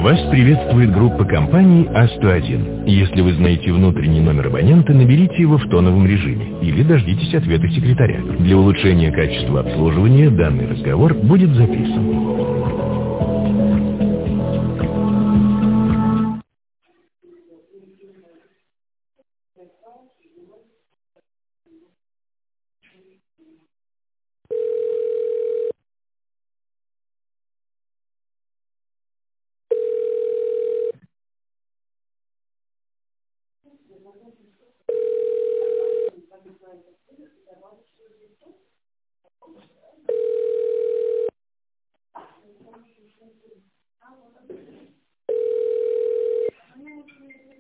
Вас приветствует группа компаний А101. Если вы знаете внутренний номер абонента, наберите его в тоновом режиме или дождитесь ответа секретаря. Для улучшения качества обслуживания данный разговор будет записан.